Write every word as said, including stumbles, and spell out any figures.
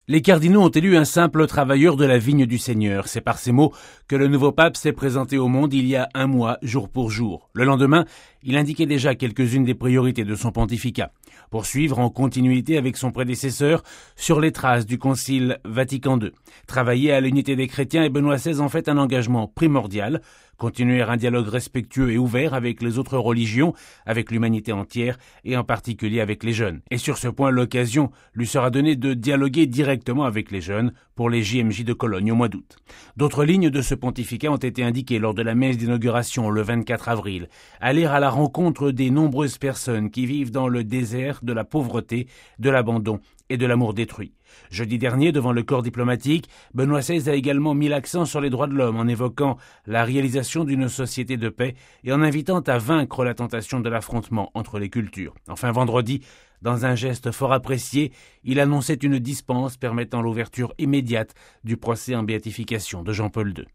Les cardinaux ont élu un simple travailleur de la vigne du Seigneur. C'est par ces mots que le nouveau pape s'est présenté au monde il y a un mois, jour pour jour. Le lendemain, il indiquait déjà quelques-unes des priorités de son pontificat. Poursuivre en continuité avec son prédécesseur sur les traces du Concile Vatican deux. Travailler à l'unité des chrétiens et Benoît seize en fait un engagement primordial. Continuer un dialogue respectueux et ouvert avec les autres religions, avec l'humanité entière et en particulier avec les jeunes. Et sur ce point, l'occasion lui sera donnée de dialoguer directement avec les jeunes pour les J M J de Cologne au mois d'août. D'autres lignes de ce pontificat ont été indiquées lors de la messe d'inauguration le vingt-quatre avril. Aller à la rencontre des nombreuses personnes qui vivent dans le désert de la pauvreté, de l'abandon et de l'amour détruit. Jeudi dernier, devant le corps diplomatique, Benoît seize a également mis l'accent sur les droits de l'homme en évoquant la réalisation d'une société de paix et en invitant à vaincre la tentation de l'affrontement entre les cultures. Enfin, vendredi, dans un geste fort apprécié, il annonçait une dispense permettant l'ouverture immédiate du procès en béatification de Jean-Paul deux.